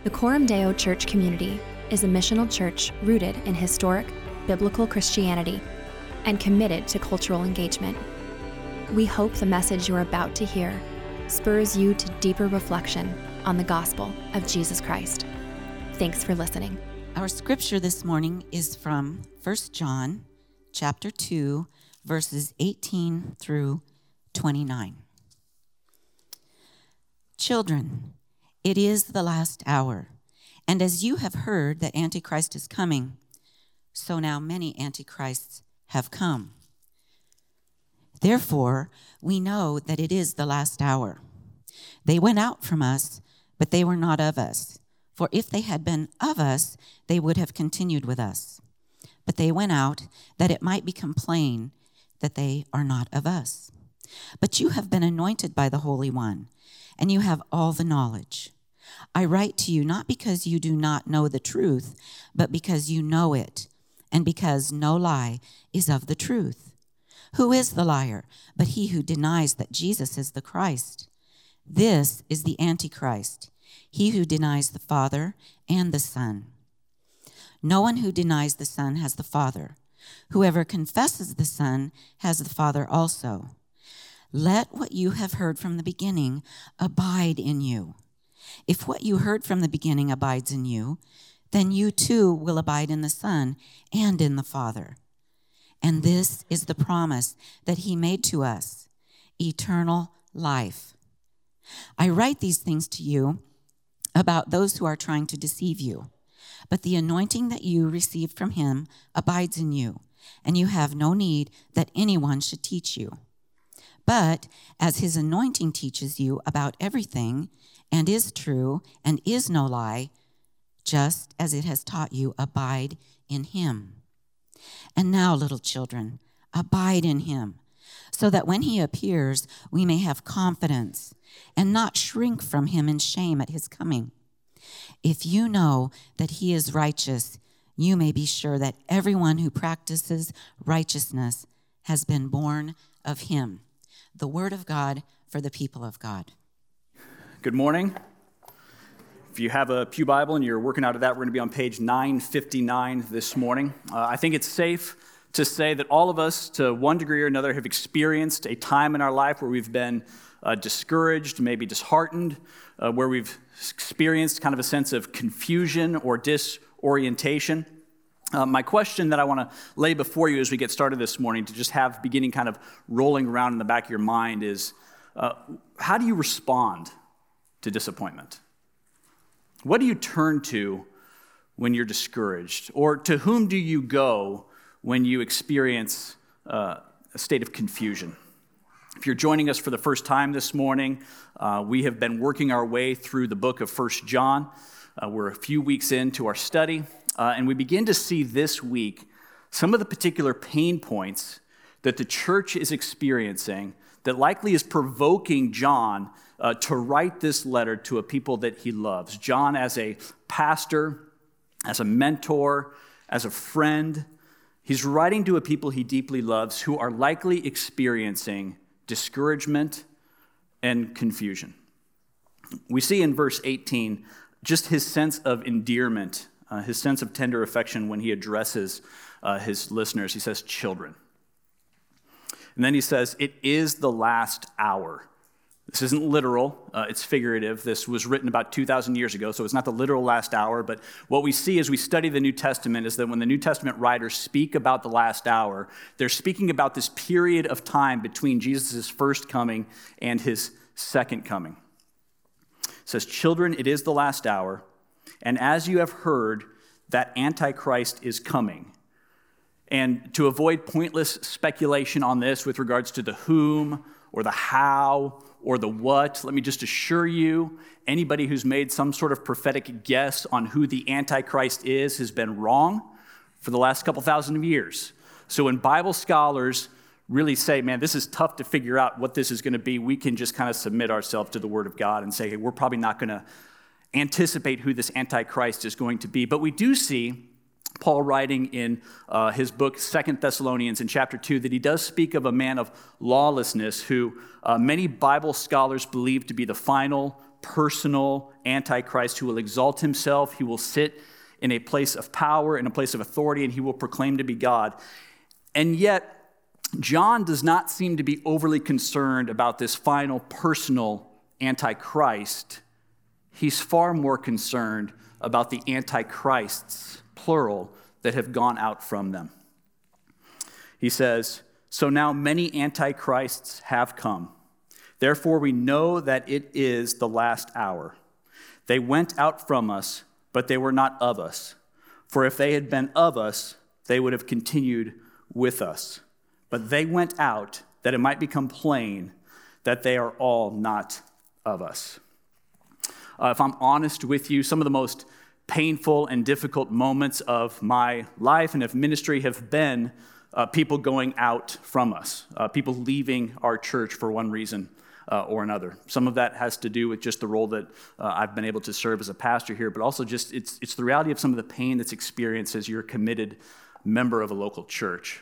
The Coram Deo Church community is a missional church rooted in historic, biblical Christianity and committed to cultural engagement. We hope the message you're about to hear spurs you to deeper reflection on the gospel of Jesus Christ. Thanks for listening. Our scripture this morning is from 1 John chapter 2, verses 18 through 29. Children, it is the last hour, and as you have heard that Antichrist is coming, so now many Antichrists have come. Therefore, we know that it is the last hour. They went out from us, but they were not of us. For if they had been of us, they would have continued with us. But they went out that it might become plain that they are not of us. But you have been anointed by the Holy One, and you have all the knowledge. I write to you not because you do not know the truth, but because you know it, and because no lie is of the truth. Who is the liar but he who denies that Jesus is the Christ? This is the Antichrist, he who denies the Father and the Son. No one who denies the Son has the Father. Whoever confesses the Son has the Father also. Let what you have heard from the beginning abide in you. If what you heard from the beginning abides in you, then you too will abide in the Son and in the Father. And this is the promise that he made to us, eternal life. I write these things to you about those who are trying to deceive you. But the anointing that you received from him abides in you, and you have no need that anyone should teach you. But as his anointing teaches you about everything, and is true, and is no lie, just as it has taught you, abide in him. And now, little children, abide in him, so that when he appears, we may have confidence and not shrink from him in shame at his coming. If you know that he is righteous, you may be sure that everyone who practices righteousness has been born of him. The word of God for the people of God. Good morning. If you have a Pew Bible and you're working out of that, we're going to be on page 959 this morning. I think it's safe to say that all of us, to one degree or another, have experienced a time in our life where we've been discouraged, maybe disheartened, where we've experienced kind of a sense of confusion or disorientation. My question that I want to lay before you as we get started this morning, to just have beginning kind of rolling around in the back of your mind, is how do you respond to disappointment? What do you turn to when you're discouraged? Or to whom do you go when you experience a state of confusion? If you're joining us for the first time this morning, we have been working our way through the book of 1 John. We're a few weeks into our study, and we begin to see this week some of the particular pain points that the church is experiencing that likely is provoking John to write this letter to a people that he loves. John, as a pastor, as a mentor, as a friend, he's writing to a people he deeply loves who are likely experiencing discouragement and confusion. We see in verse 18 just his sense of endearment, his sense of tender affection when he addresses his listeners. He says, children. And then he says, it is the last hour. This isn't literal, it's figurative. This was written about 2,000 years ago, so it's not the literal last hour. But what we see as we study the New Testament is that when the New Testament writers speak about the last hour, they're speaking about this period of time between Jesus' first coming and his second coming. It says, children, it is the last hour, and as you have heard that Antichrist is coming. And to avoid pointless speculation on this with regards to the whom or the how or the what, let me just assure you, anybody who's made some sort of prophetic guess on who the Antichrist is has been wrong for the last couple thousand of years. So when Bible scholars really say, man, this is tough to figure out what this is going to be, we can just kind of submit ourselves to the Word of God and say, hey, we're probably not going to anticipate who this Antichrist is going to be. But we do see Paul writing in his book, 2 Thessalonians, in chapter 2, that he does speak of a man of lawlessness who many Bible scholars believe to be the final personal Antichrist who will exalt himself. He will sit in a place of power, in a place of authority, and he will proclaim to be God. And yet, John does not seem to be overly concerned about this final personal Antichrist. He's far more concerned about the Antichrists, plural, that have gone out from them. He says, "So now many Antichrists have come. Therefore we know that it is the last hour. They went out from us, but they were not of us. For if they had been of us, they would have continued with us. But they went out that it might become plain that they are all not of us." If I'm honest with you, some of the most painful and difficult moments of my life and of ministry have been people going out from us, people leaving our church for one reason or another. Some of that has to do with just the role that I've been able to serve as a pastor here, but also just it's the reality of some of the pain that's experienced as you're a committed member of a local church.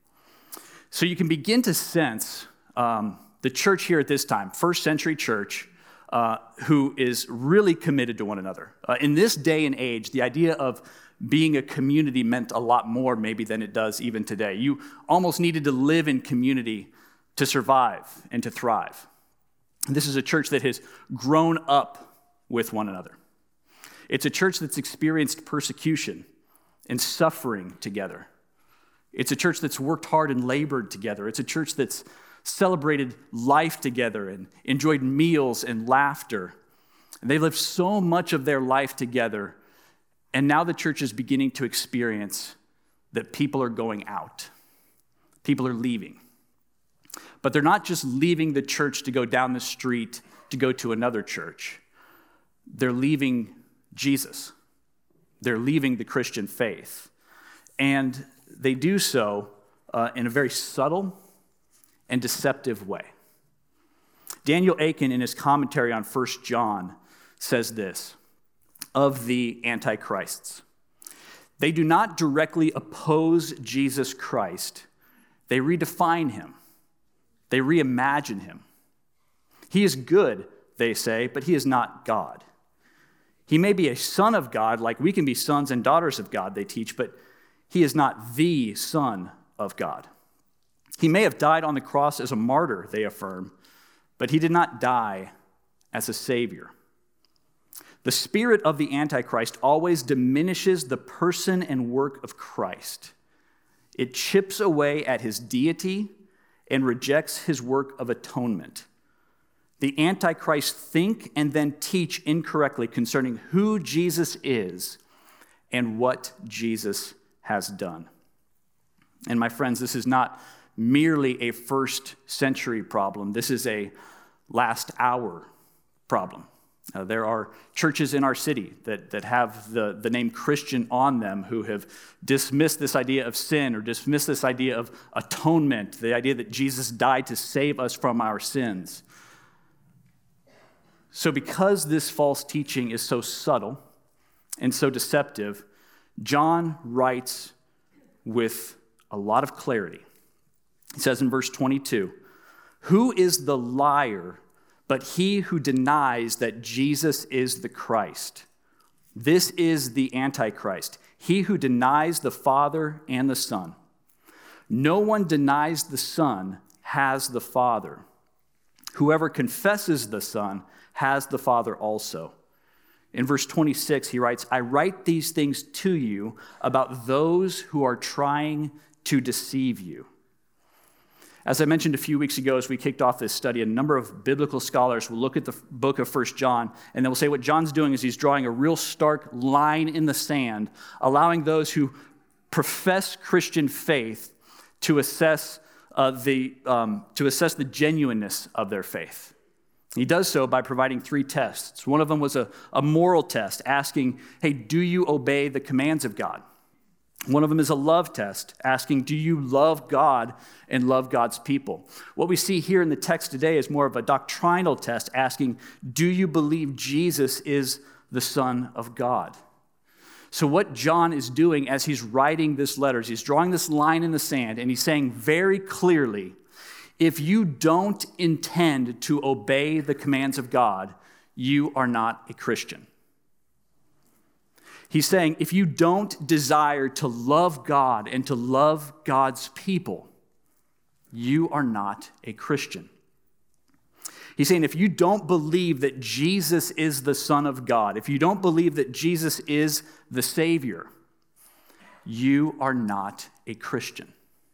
So you can begin to sense the church here at this time, first century church, who is really committed to one another. In this day and age, the idea of being a community meant a lot more maybe than it does even today. You almost needed to live in community to survive and to thrive. And this is a church that has grown up with one another. It's a church that's experienced persecution and suffering together. It's a church that's worked hard and labored together. It's a church that's celebrated life together and enjoyed meals and laughter. And they lived so much of their life together. And now the church is beginning to experience that people are going out. People are leaving. But they're not just leaving the church to go down the street to go to another church. They're leaving Jesus. They're leaving the Christian faith. And they do so in a very subtle and deceptive way. Daniel Akin, in his commentary on 1 John, says this of the Antichrists: "They do not directly oppose Jesus Christ. They redefine him. They reimagine him. He is good, they say, but he is not God. He may be a son of God, like we can be sons and daughters of God, they teach, but he is not the Son of God. He may have died on the cross as a martyr, they affirm, but he did not die as a savior. The spirit of the Antichrist always diminishes the person and work of Christ. It chips away at his deity and rejects his work of atonement. The Antichrist think and then teach incorrectly concerning who Jesus is and what Jesus has done." And my friends, this is not merely a first century problem. This is a last hour problem. There are churches in our city that have the name Christian on them who have dismissed this idea of sin or dismissed this idea of atonement, the idea that Jesus died to save us from our sins. So because this false teaching is so subtle and so deceptive, John writes with a lot of clarity. He says in verse 22, "Who is the liar but he who denies that Jesus is the Christ? This is the Antichrist, he who denies the Father and the Son. No one denies the Son has the Father. Whoever confesses the Son has the Father also." In verse 26, he writes, "I write these things to you about those who are trying to deceive you." As I mentioned a few weeks ago as we kicked off this study, a number of biblical scholars will look at the book of 1 John, and they will say what John's doing is he's drawing a real stark line in the sand, allowing those who profess Christian faith to assess the genuineness of their faith. He does so by providing 3 tests. One of them was a moral test, asking, hey, do you obey the commands of God? One of them is a love test, asking, do you love God and love God's people? What we see here in the text today is more of a doctrinal test, asking, do you believe Jesus is the Son of God? So what John is doing as he's writing this letter, he's drawing this line in the sand, and he's saying very clearly, if you don't intend to obey the commands of God, you are not a Christian. He's saying if you don't desire to love God and to love God's people, you are not a Christian. He's saying if you don't believe that Jesus is the Son of God, if you don't believe that Jesus is the Savior, you are not a Christian.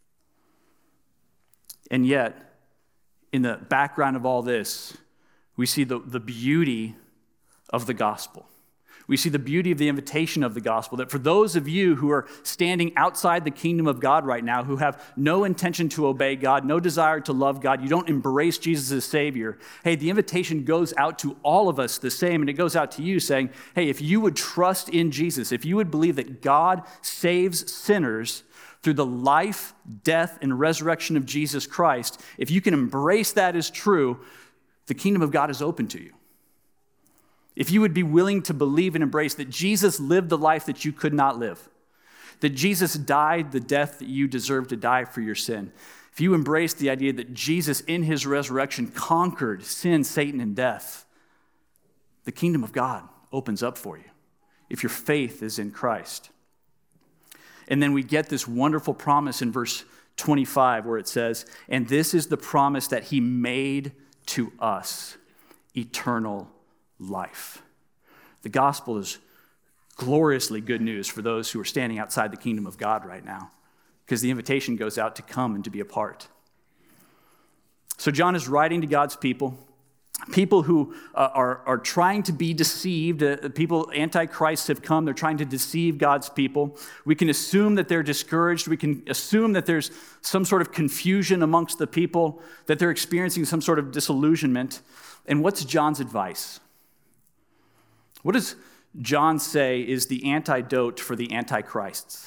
And yet, in the background of all this, we see the beauty of the gospel. We see the beauty of the invitation of the gospel, that for those of you who are standing outside the kingdom of God right now, who have no intention to obey God, no desire to love God, you don't embrace Jesus as Savior, hey, the invitation goes out to all of us the same, and it goes out to you saying, hey, if you would trust in Jesus, if you would believe that God saves sinners through the life, death, and resurrection of Jesus Christ, if you can embrace that as true, the kingdom of God is open to you. If you would be willing to believe and embrace that Jesus lived the life that you could not live, that Jesus died the death that you deserved to die for your sin, if you embrace the idea that Jesus in his resurrection conquered sin, Satan, and death, the kingdom of God opens up for you if your faith is in Christ. And then we get this wonderful promise in verse 25 where it says, and this is the promise that he made to us, eternal life. The gospel is gloriously good news for those who are standing outside the kingdom of God right now, because the invitation goes out to come and to be a part. So John is writing to God's people who are trying to be deceived. People, antichrists have come. They're trying to deceive God's people. We can assume that they're discouraged. We can assume that there's some sort of confusion amongst the people, that they're experiencing some sort of disillusionment. And what's John's advice? What does John say is the antidote for the antichrists?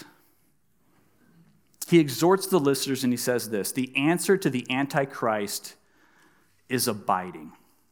He exhorts the listeners and he says this: the answer to the antichrist is abiding.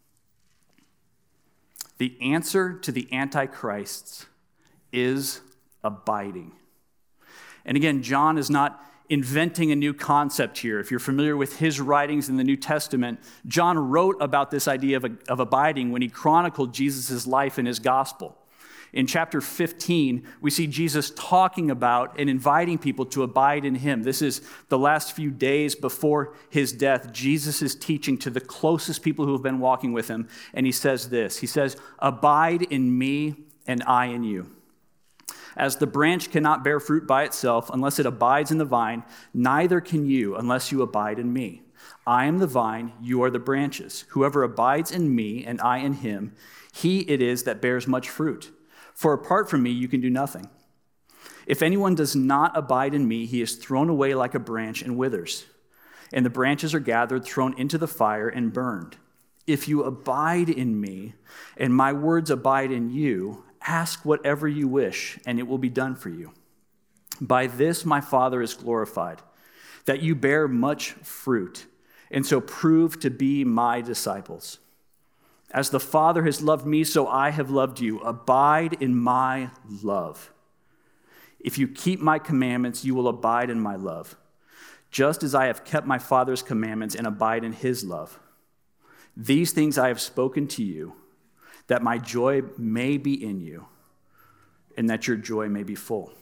The answer to the antichrists is abiding. And again, John is not inventing a new concept here. If you're familiar with his writings in the New Testament, John wrote about this idea of abiding when he chronicled Jesus' life in his gospel. In chapter 15, we see Jesus talking about and inviting people to abide in him. This is the last few days before his death. Jesus is teaching to the closest people who have been walking with him, and he says this. He says, abide in me and I in you. As the branch cannot bear fruit by itself unless it abides in the vine, neither can you unless you abide in me. I am the vine, you are the branches. Whoever abides in me and I in him, he it is that bears much fruit. For apart from me, you can do nothing. If anyone does not abide in me, he is thrown away like a branch and withers. And the branches are gathered, thrown into the fire, and burned. If you abide in me, and my words abide in you, ask whatever you wish, and it will be done for you. By this my Father is glorified, that you bear much fruit, and so prove to be my disciples. As the Father has loved me, so I have loved you. Abide in my love. If you keep my commandments, you will abide in my love, just as I have kept my Father's commandments and abide in his love. These things I have spoken to you, that my joy may be in you, and that your joy may be full.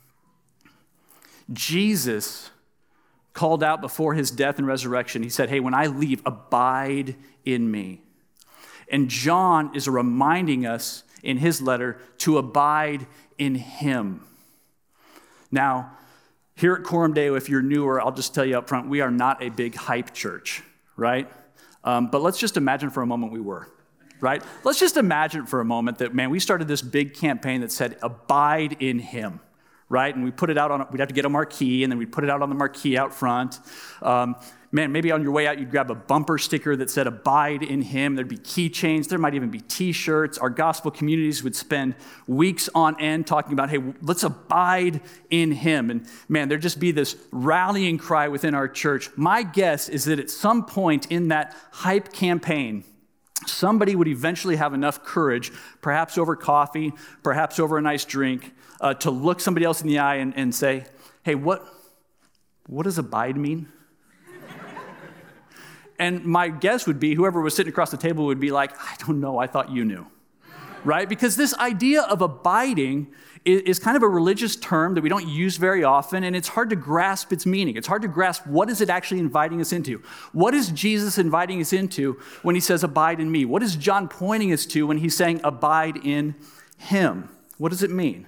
Jesus called out before his death and resurrection. He said, hey, when I leave, abide in me. And John is reminding us in his letter to abide in him. Now, here at Coram Deo, if you're newer, I'll just tell you up front, we are not a big hype church, right? But let's just imagine for a moment we were, right? Let's just imagine for a moment that, man, we started this big campaign that said, abide in him, right? And we put it out on, we'd have to get a marquee, and then we'd put it out on the marquee out front. Man, maybe on your way out, you'd grab a bumper sticker that said, abide in him. There'd be keychains. There might even be t-shirts. Our gospel communities would spend weeks on end talking about, hey, let's abide in him. And man, there'd just be this rallying cry within our church. My guess is that at some point in that hype campaign, somebody would eventually have enough courage, perhaps over coffee, perhaps over a nice drink, to look somebody else in the eye and say, hey, what does abide mean? And my guess would be whoever was sitting across the table would be like, I don't know, I thought you knew, right? Because this idea of abiding is kind of a religious term that we don't use very often, and it's hard to grasp its meaning. It's hard to grasp what is it actually inviting us into. What is Jesus inviting us into when he says, abide in me? What is John pointing us to when he's saying, abide in him? What does it mean?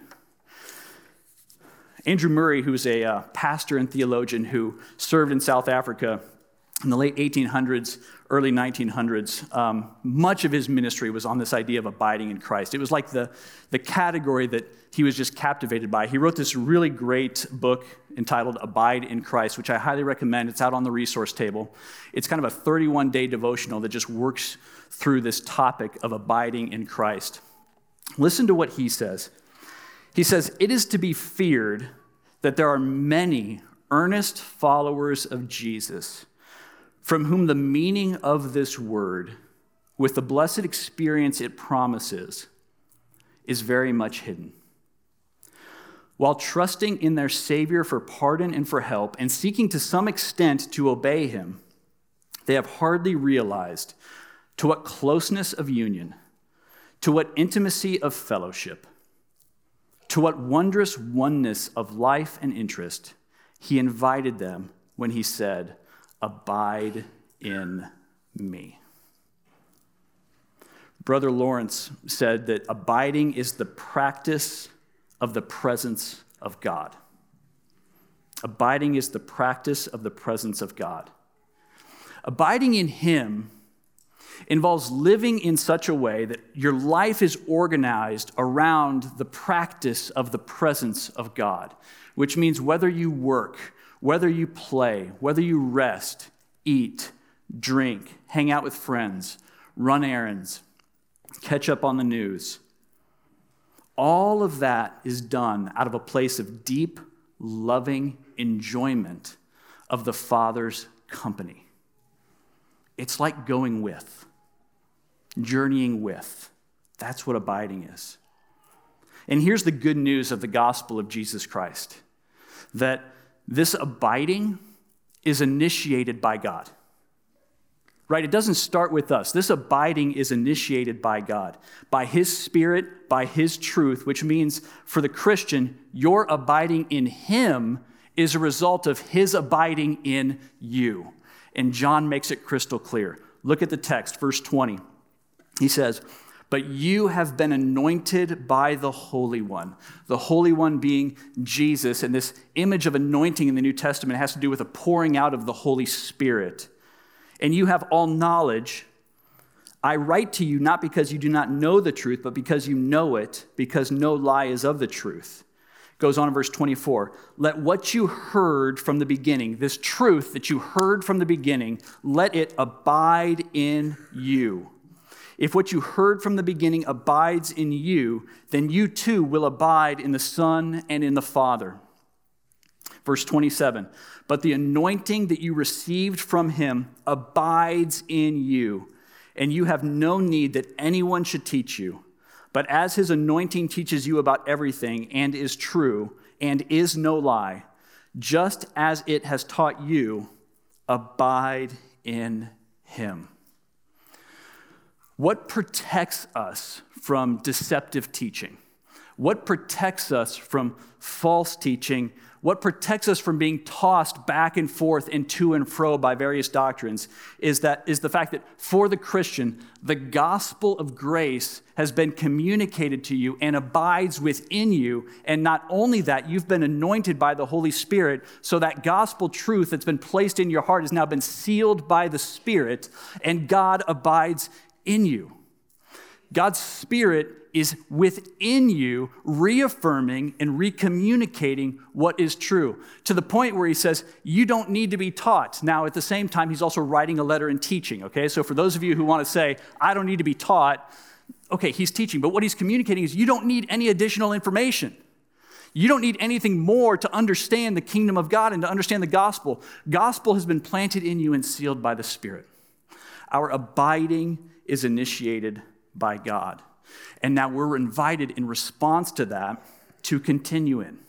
Andrew Murray, who's a pastor and theologian who served in South Africa in the late 1800s, early 1900s, much of his ministry was on this idea of abiding in Christ. It was like the category that he was just captivated by. He wrote this really great book entitled Abide in Christ, which I highly recommend. It's out on the resource table. It's kind of a 31-day devotional that just works through this topic of abiding in Christ. Listen to what he says. He says, "It is to be feared that there are many earnest followers of Jesus from whom the meaning of this word, with the blessed experience it promises, is very much hidden. While trusting in their Savior for pardon and for help, and seeking to some extent to obey him, they have hardly realized to what closeness of union, to what intimacy of fellowship, to what wondrous oneness of life and interest he invited them when he said, 'Abide in me.'" Brother Lawrence said that abiding is the practice of the presence of God. Abiding is the practice of the presence of God. Abiding in him involves living in such a way that your life is organized around the practice of the presence of God, which means whether you work, whether you play, whether you rest, eat, drink, hang out with friends, run errands, catch up on the news, all of that is done out of a place of deep, loving enjoyment of the Father's company. It's like going with, journeying with. That's what abiding is. And here's the good news of the gospel of Jesus Christ, that this abiding is initiated by God. Right? It doesn't start with us. This abiding is initiated by God, by his Spirit, by his truth, which means for the Christian, your abiding in him is a result of his abiding in you. And John makes it crystal clear. Look at the text, verse 20. He says, "But you have been anointed by the Holy One." The Holy One being Jesus, and this image of anointing in the New Testament has to do with a pouring out of the Holy Spirit. "And you have all knowledge. I write to you not because you do not know the truth, but because you know it, because no lie is of the truth." Goes on in verse 24. "Let what you heard from the beginning, this truth that you heard from the beginning, let it abide in you. If what you heard from the beginning abides in you, then you too will abide in the Son and in the Father." Verse 27, "But the anointing that you received from him abides in you, and you have no need that anyone should teach you. But as his anointing teaches you about everything and is true and is no lie, just as it has taught you, abide in him." What protects us from deceptive teaching? What protects us from false teaching? What protects us from being tossed back and forth and to and fro by various doctrines is the fact that for the Christian, the gospel of grace has been communicated to you and abides within you. And not only that, you've been anointed by the Holy Spirit, so that gospel truth that's been placed in your heart has now been sealed by the Spirit, and God abides in you. God's Spirit is within you, reaffirming and recommunicating what is true, to the point where he says, you don't need to be taught. Now, at the same time, he's also writing a letter and teaching, okay? So for those of you who want to say, I don't need to be taught, okay, he's teaching, but what he's communicating is you don't need any additional information. You don't need anything more to understand the kingdom of God and to understand the gospel. Gospel has been planted in you and sealed by the Spirit. Our abiding is initiated by God. And now we're invited in response to that to continue in,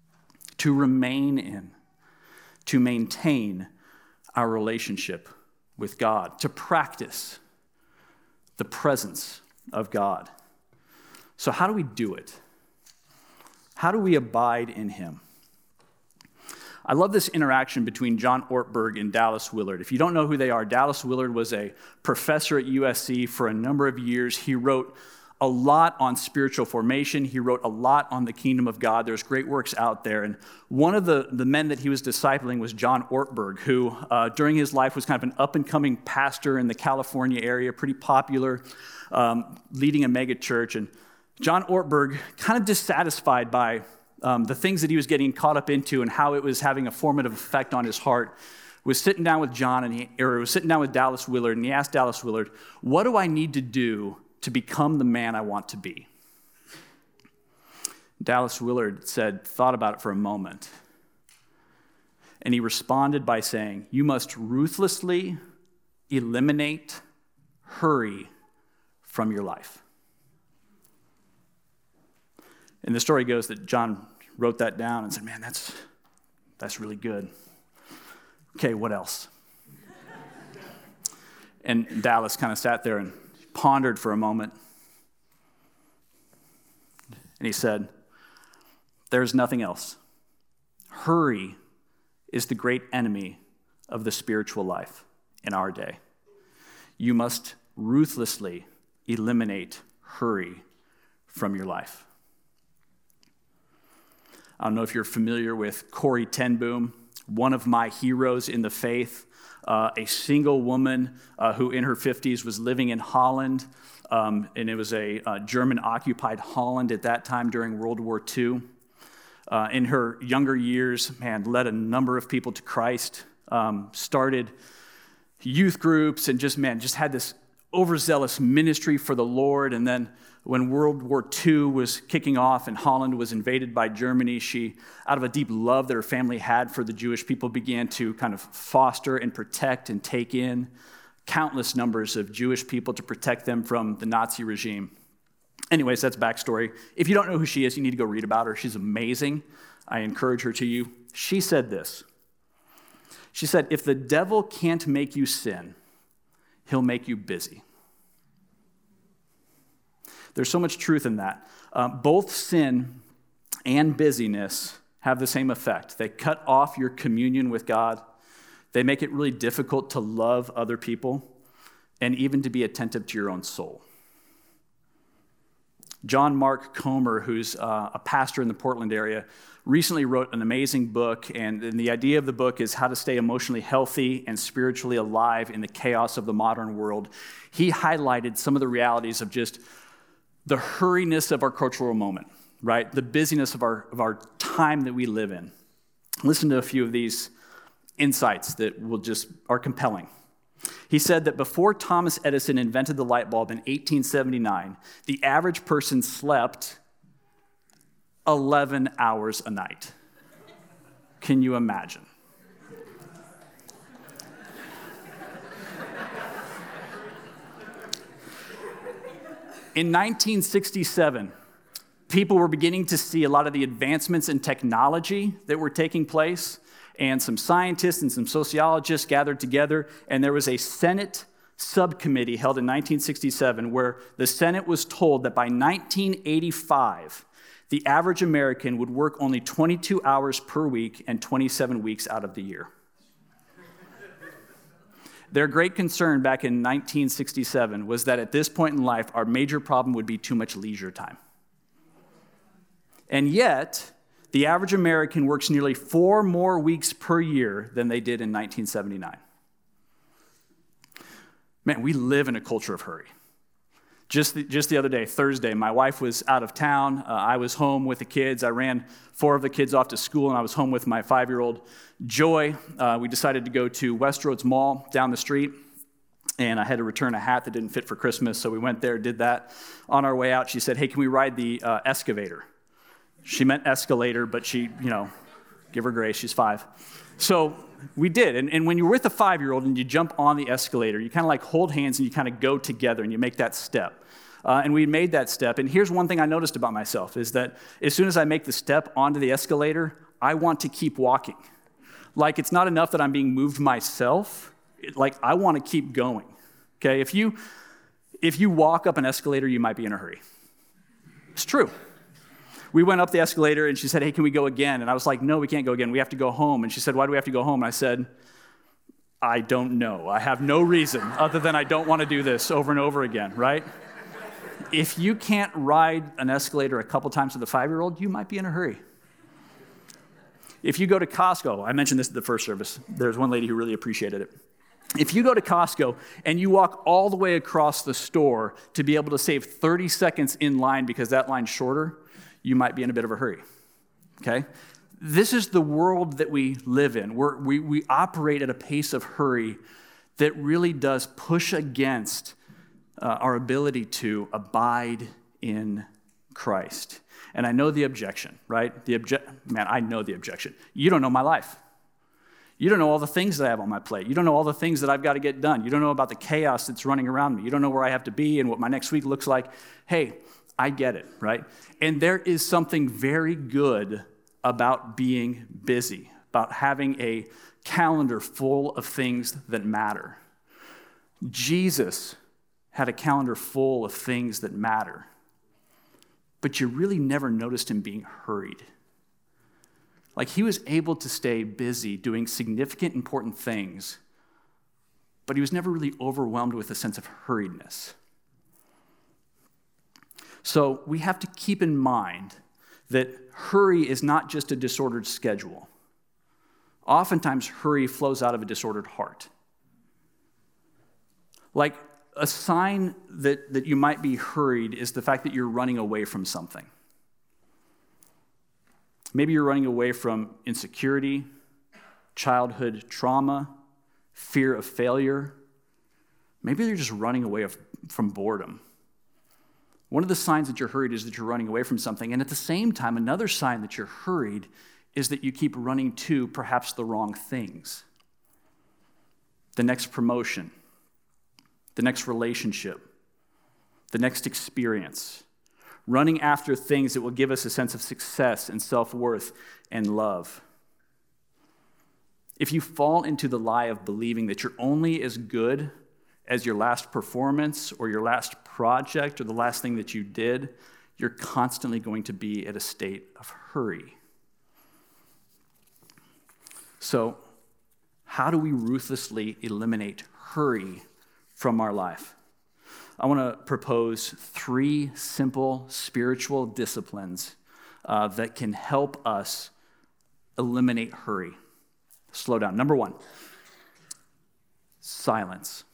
to remain in, to maintain our relationship with God, to practice the presence of God. So how do we do it? How do we abide in him? I love this interaction between John Ortberg and Dallas Willard. If you don't know who they are, Dallas Willard was a professor at USC for a number of years. He wrote a lot on spiritual formation. He wrote a lot on the kingdom of God. There's great works out there. And one of the men that he was discipling was John Ortberg, who during his life was kind of an up-and-coming pastor in the California area, pretty popular, leading a mega church. And John Ortberg, kind of dissatisfied by the things that he was getting caught up into and how it was having a formative effect on his heart, was sitting down with was sitting down with Dallas Willard, and he asked Dallas Willard, "What do I need to do to become the man I want to be?" Dallas Willard thought about it for a moment, and he responded by saying, "You must ruthlessly eliminate hurry from your life." And the story goes that John wrote that down and said, "Man, that's really good. Okay, what else?" And Dallas kind of sat there and pondered for a moment. And he said, "There's nothing else. Hurry is the great enemy of the spiritual life in our day. You must ruthlessly eliminate hurry from your life." I don't know if you're familiar with Corrie ten Boom, one of my heroes in the faith, a single woman who in her 50s was living in Holland, and it was a German-occupied Holland at that time during World War II. In her younger years, led a number of people to Christ, started youth groups, and just had this overzealous ministry for the Lord. And then when World War II was kicking off and Holland was invaded by Germany, she, out of a deep love that her family had for the Jewish people, began to kind of foster and protect and take in countless numbers of Jewish people to protect them from the Nazi regime. Anyways, that's backstory. If you don't know who she is, you need to go read about her. She's amazing. I encourage her to you. She said this. She said, "If the devil can't make you sin, he'll make you busy." There's so much truth in that. Both sin and busyness have the same effect. They cut off your communion with God. They make it really difficult to love other people and even to be attentive to your own soul. John Mark Comer, who's a pastor in the Portland area, recently wrote an amazing book, and the idea of the book is how to stay emotionally healthy and spiritually alive in the chaos of the modern world. He highlighted some of the realities of just the hurriness of our cultural moment, right? The busyness of our time that we live in. Listen to a few of these insights that are compelling. He said that before Thomas Edison invented the light bulb in 1879, the average person slept 11 hours a night. Can you imagine? In 1967, people were beginning to see a lot of the advancements in technology that were taking place, and some scientists and some sociologists gathered together, and there was a Senate subcommittee held in 1967 where the Senate was told that by 1985, the average American would work only 22 hours per week and 27 weeks out of the year. Their great concern back in 1967 was that at this point in life, our major problem would be too much leisure time. And yet, the average American works nearly 4 more weeks per year than they did in 1979. Man, we live in a culture of hurry. Just the other day, Thursday, my wife was out of town. I was home with the kids. I ran 4 of the kids off to school, and I was home with my 5-year-old Joy. We decided to go to Westroads Mall down the street, and I had to return a hat that didn't fit for Christmas, so we went there, did that. On our way out, she said, "Hey, can we ride the excavator?" She meant escalator, but she, give her grace, she's 5. So we did, and when you're with a 5-year-old and you jump on the escalator, you kind of like hold hands and you kind of go together and you make that step. And we made that step, and here's one thing I noticed about myself, is that as soon as I make the step onto the escalator, I want to keep walking. Like, it's not enough that I'm being moved myself, like, I want to keep going, okay? If you walk up an escalator, you might be in a hurry. It's true. We went up the escalator, and she said, hey, can we go again? And I was like, no, we can't go again. We have to go home. And she said, why do we have to go home? And I said, I don't know. I have no reason other than I don't want to do this over and over again, right? If you can't ride an escalator a couple times with a 5-year-old, you might be in a hurry. If you go to Costco, I mentioned this at the first service. There's one lady who really appreciated it. If you go to Costco and you walk all the way across the store to be able to save 30 seconds in line because that line's shorter, you might be in a bit of a hurry, okay? This is the world that we live in. We operate at a pace of hurry that really does push against our ability to abide in Christ. And I know the objection, right? I know the objection. You don't know my life. You don't know all the things that I have on my plate. You don't know all the things that I've got to get done. You don't know about the chaos that's running around me. You don't know where I have to be and what my next week looks like. Hey, I get it, right? And there is something very good about being busy, about having a calendar full of things that matter. Jesus had a calendar full of things that matter, but you really never noticed him being hurried. Like, he was able to stay busy doing significant, important things, but he was never really overwhelmed with a sense of hurriedness. So we have to keep in mind that hurry is not just a disordered schedule. Oftentimes, hurry flows out of a disordered heart. Like, a sign that you might be hurried is the fact that you're running away from something. Maybe you're running away from insecurity, childhood trauma, fear of failure. Maybe you're just running away from boredom. One of the signs that you're hurried is that you're running away from something. And at the same time, another sign that you're hurried is that you keep running to perhaps the wrong things. The next promotion, the next relationship, the next experience. Running after things that will give us a sense of success and self-worth and love. If you fall into the lie of believing that you're only as good as your last performance or your last project or the last thing that you did, you're constantly going to be at a state of hurry. So, how do we ruthlessly eliminate hurry from our life? I want to propose 3 simple spiritual disciplines that can help us eliminate hurry. Slow down. Number 1, silence.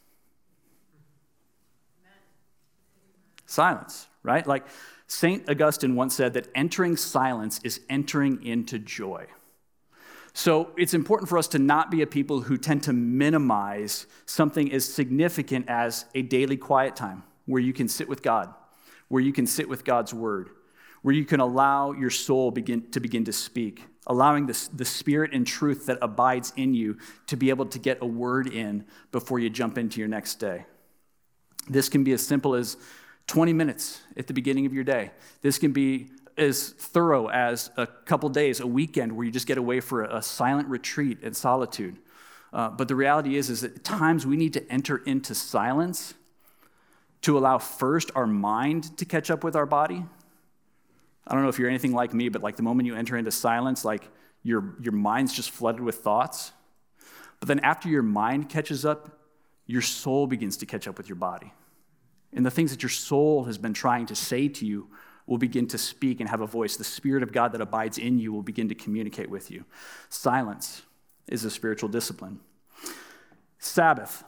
Silence, right? Like St. Augustine once said that entering silence is entering into joy. So it's important for us to not be a people who tend to minimize something as significant as a daily quiet time where you can sit with God, where you can sit with God's word, where you can allow your soul begin to speak, allowing the spirit and truth that abides in you to be able to get a word in before you jump into your next day. This can be as simple as 20 minutes at the beginning of your day. This can be as thorough as a couple days, a weekend where you just get away for a silent retreat in solitude. But the reality is that at times we need to enter into silence to allow first our mind to catch up with our body. I don't know if you're anything like me, but like the moment you enter into silence, like your mind's just flooded with thoughts. But then after your mind catches up, your soul begins to catch up with your body. And the things that your soul has been trying to say to you will begin to speak and have a voice. The Spirit of God that abides in you will begin to communicate with you. Silence is a spiritual discipline. Sabbath.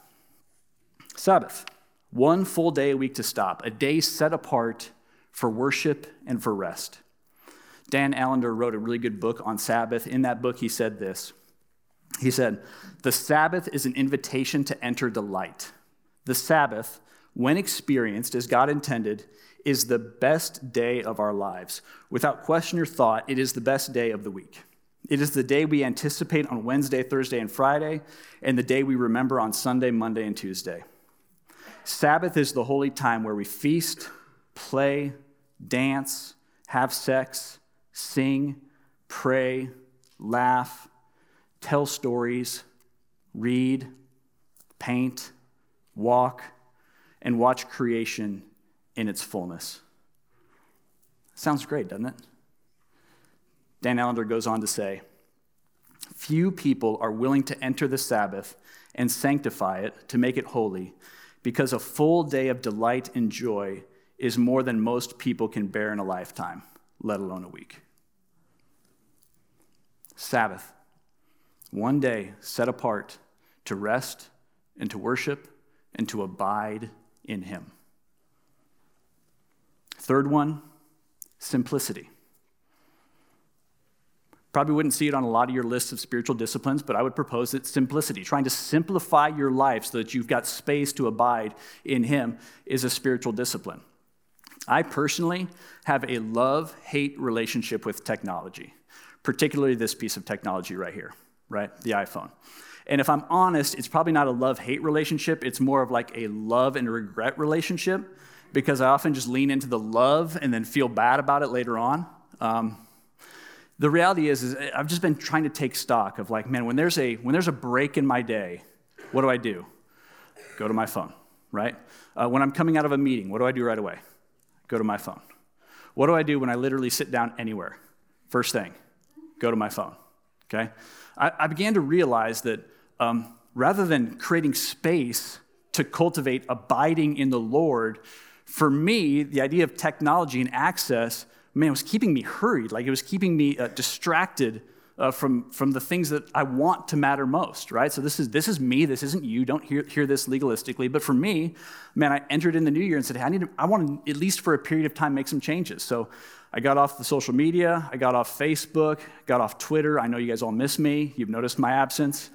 1 full day a week to stop. A day set apart for worship and for rest. Dan Allender wrote a really good book on Sabbath. In that book, he said this. He said, "The Sabbath is an invitation to enter delight. The Sabbath, when experienced as God intended, is the best day of our lives. Without question or thought, it is the best day of the week. It is the day we anticipate on Wednesday, Thursday, and Friday, and the day we remember on Sunday, Monday, and Tuesday. Sabbath is the holy time where we feast, play, dance, have sex, sing, pray, laugh, tell stories, read, paint, walk, and watch creation in its fullness. Sounds great, doesn't it? Dan Allender goes on to say, few people are willing to enter the Sabbath and sanctify it to make it holy, because a full day of delight and joy is more than most people can bear in a lifetime, let alone a week. Sabbath, one day set apart to rest and to worship and to abide in him. Third one, simplicity. Probably wouldn't see it on a lot of your lists of spiritual disciplines, but I would propose that simplicity, trying to simplify your life so that you've got space to abide in him, is a spiritual discipline. I personally have a love-hate relationship with technology, particularly this piece of technology right here, right? The iPhone. And if I'm honest, it's probably not a love-hate relationship. It's more of like a love and regret relationship, because I often just lean into the love and then feel bad about it later on. The reality is I've just been trying to take stock of like, man, when there's a break in my day, what do? Go to my phone, right? When I'm coming out of a meeting, what do I do right away? Go to my phone. What do I do when I literally sit down anywhere? First thing, go to my phone, okay? I began to realize that rather than creating space to cultivate abiding in the Lord, for me, the idea of technology and access, man, it was keeping me hurried. Like it was keeping me distracted from the things that I want to matter most, right? So this is me. This isn't you. Don't hear this legalistically. But for me, man, I entered in the new year and said, hey, I want to, at least for a period of time, make some changes. So I got off the social media. I got off Facebook, got off Twitter. I know you guys all miss me. You've noticed my absence.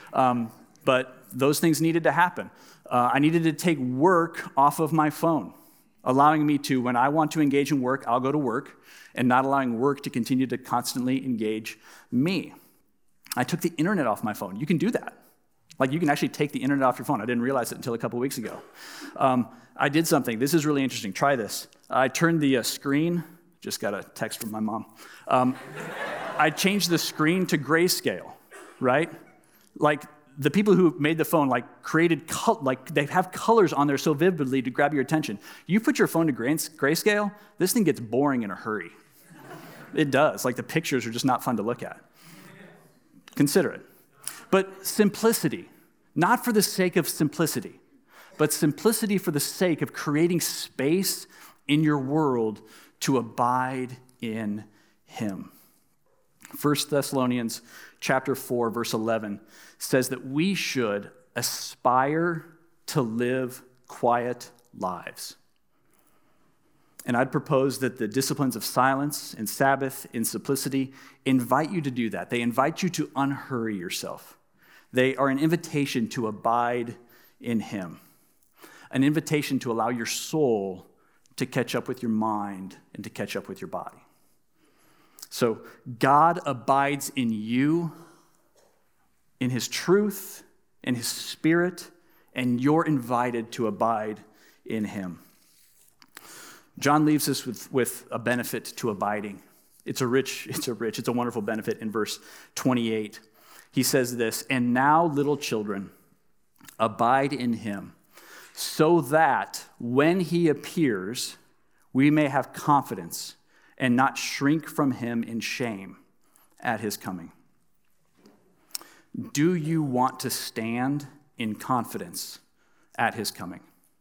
But those things needed to happen. I needed to take work off of my phone, allowing me to, when I want to engage in work, I'll go to work, and not allowing work to continue to constantly engage me. I took the internet off my phone. You can do that. Like, you can actually take the internet off your phone. I didn't realize it until a couple weeks ago. I did something. This is really interesting. Try this. I turned the screen. Just got a text from my mom. I changed the screen to grayscale, right? Like, the people who made the phone, created, they have colors on there so vividly to grab your attention. You put your phone to grayscale, this thing gets boring in a hurry. It does. The pictures are just not fun to look at. Consider it. But simplicity, not for the sake of simplicity, but simplicity for the sake of creating space in your world to abide in him. 1 Thessalonians chapter 4, verse 11 says that we should aspire to live quiet lives. And I'd propose that the disciplines of silence and Sabbath and simplicity invite you to do that. They invite you to unhurry yourself. They are an invitation to abide in him, an invitation to allow your soul to catch up with your mind and to catch up with your body. So God abides in you, in his truth, in his spirit, and you're invited to abide in him. John leaves us with a benefit to abiding. It's a wonderful benefit in verse 28. He says this, "And now, little children, abide in him, so that when he appears, we may have confidence and not shrink from him in shame at his coming." Do you want to stand in confidence at his coming?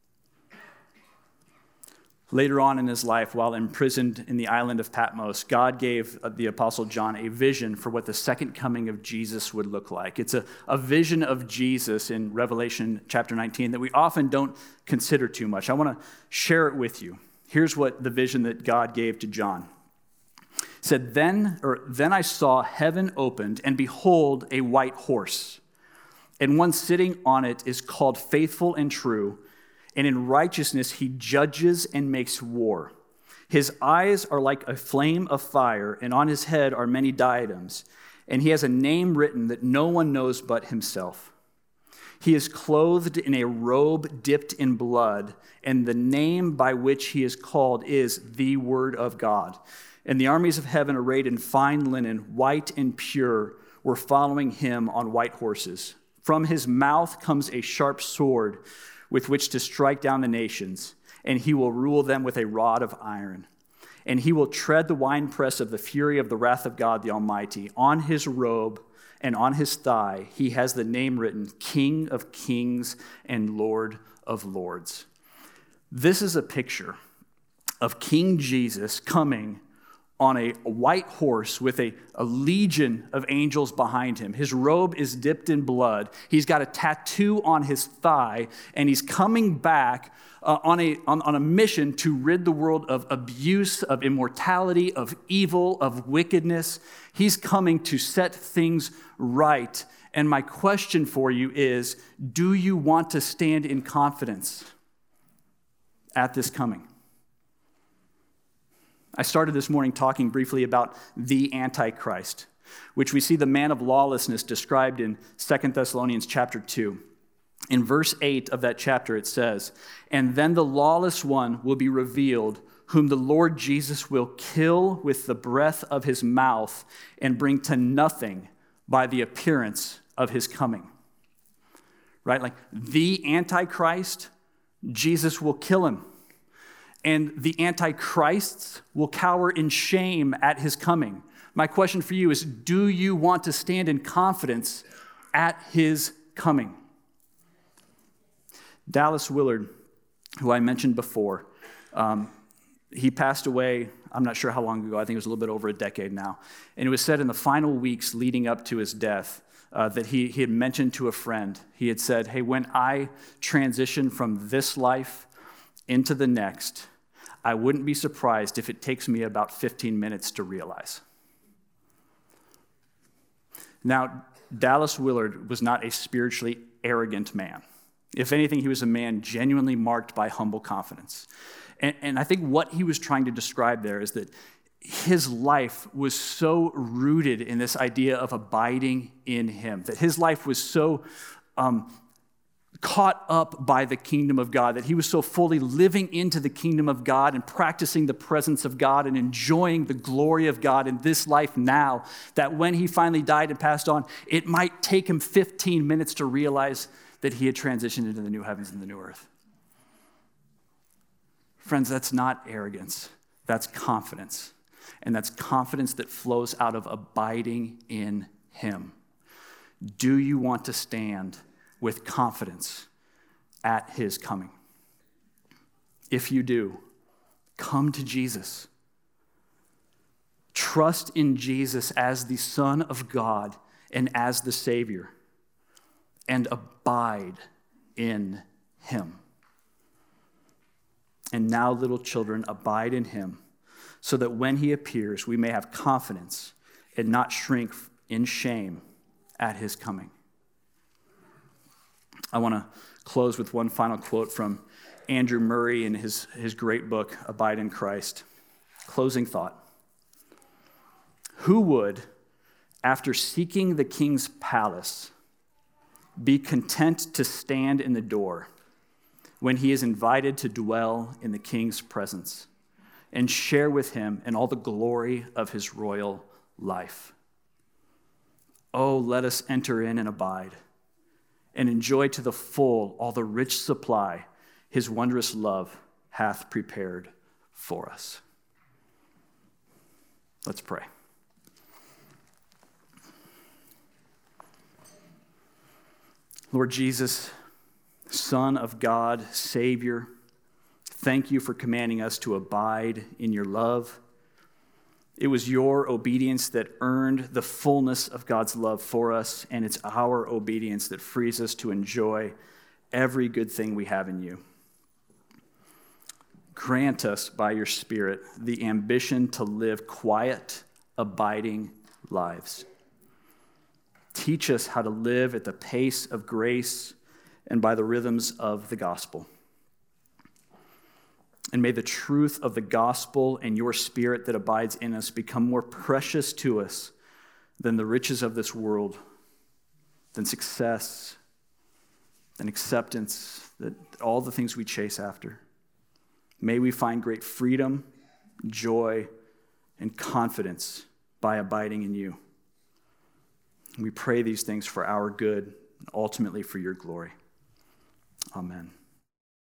Later on in his life, while imprisoned in the island of Patmos, God gave the Apostle John a vision for what the second coming of Jesus would look like. It's a vision of Jesus in Revelation chapter 19 that we often don't consider too much. I want to share it with you. Here's what the vision that God gave to John. It said, Then I saw heaven opened, and behold, a white horse. And one sitting on it is called Faithful and True, and in righteousness he judges and makes war. His eyes are like a flame of fire, and on his head are many diadems, and he has a name written that no one knows but himself. He is clothed in a robe dipped in blood, and the name by which he is called is the Word of God. And the armies of heaven, arrayed in fine linen, white and pure, were following him on white horses. From his mouth comes a sharp sword with which to strike down the nations, and he will rule them with a rod of iron. And he will tread the winepress of the fury of the wrath of God the Almighty. On his robe and on his thigh he has the name written, King of Kings and Lord of Lords. This is a picture of King Jesus coming on a white horse with a legion of angels behind him. His robe is dipped in blood. He's got a tattoo on his thigh, and he's coming back on a mission to rid the world of abuse, of immortality, of evil, of wickedness. He's coming to set things right. And my question for you is, do you want to stand in confidence at this coming? I started this morning talking briefly about the Antichrist, which we see the man of lawlessness described in 2 Thessalonians chapter 2. In verse 8 of that chapter it says, "And then the lawless one will be revealed, whom the Lord Jesus will kill with the breath of his mouth and bring to nothing by the appearance of his coming." Right? Like the Antichrist, Jesus will kill him. And the antichrists will cower in shame at his coming. My question for you is, do you want to stand in confidence at his coming? Dallas Willard, who I mentioned before, he passed away, I'm not sure how long ago, I think it was a little bit over a decade now. And it was said in the final weeks leading up to his death that he had mentioned to a friend, he had said, hey, when I transition from this life into the next, I wouldn't be surprised if it takes me about 15 minutes to realize. Now, Dallas Willard was not a spiritually arrogant man. If anything, he was a man genuinely marked by humble confidence. And I think what he was trying to describe there is that his life was so rooted in this idea of abiding in him, that his life was so caught up by the kingdom of God, that he was so fully living into the kingdom of God and practicing the presence of God and enjoying the glory of God in this life now, that when he finally died and passed on, it might take him 15 minutes to realize that he had transitioned into the new heavens and the new earth. Friends, that's not arrogance. That's confidence. And that's confidence that flows out of abiding in him. Do you want to stand with confidence at his coming? If you do, come to Jesus. Trust in Jesus as the Son of God and as the Savior, and abide in him. And now, little children, abide in him, so that when he appears, we may have confidence and not shrink in shame at his coming. I want to close with one final quote from Andrew Murray in his great book, Abide in Christ. Closing thought. Who would, after seeking the king's palace, be content to stand in the door when he is invited to dwell in the king's presence and share with him in all the glory of his royal life? Oh, let us enter in and abide and enjoy to the full all the rich supply his wondrous love hath prepared for us. Let's pray. Lord Jesus, Son of God, Savior, thank you for commanding us to abide in your love. It was your obedience that earned the fullness of God's love for us, and it's our obedience that frees us to enjoy every good thing we have in you. Grant us by your Spirit the ambition to live quiet, abiding lives. Teach us how to live at the pace of grace and by the rhythms of the gospel. And may the truth of the gospel and your Spirit that abides in us become more precious to us than the riches of this world, than success, than acceptance, that all the things we chase after. May we find great freedom, joy, and confidence by abiding in you. We pray these things for our good and ultimately for your glory. Amen.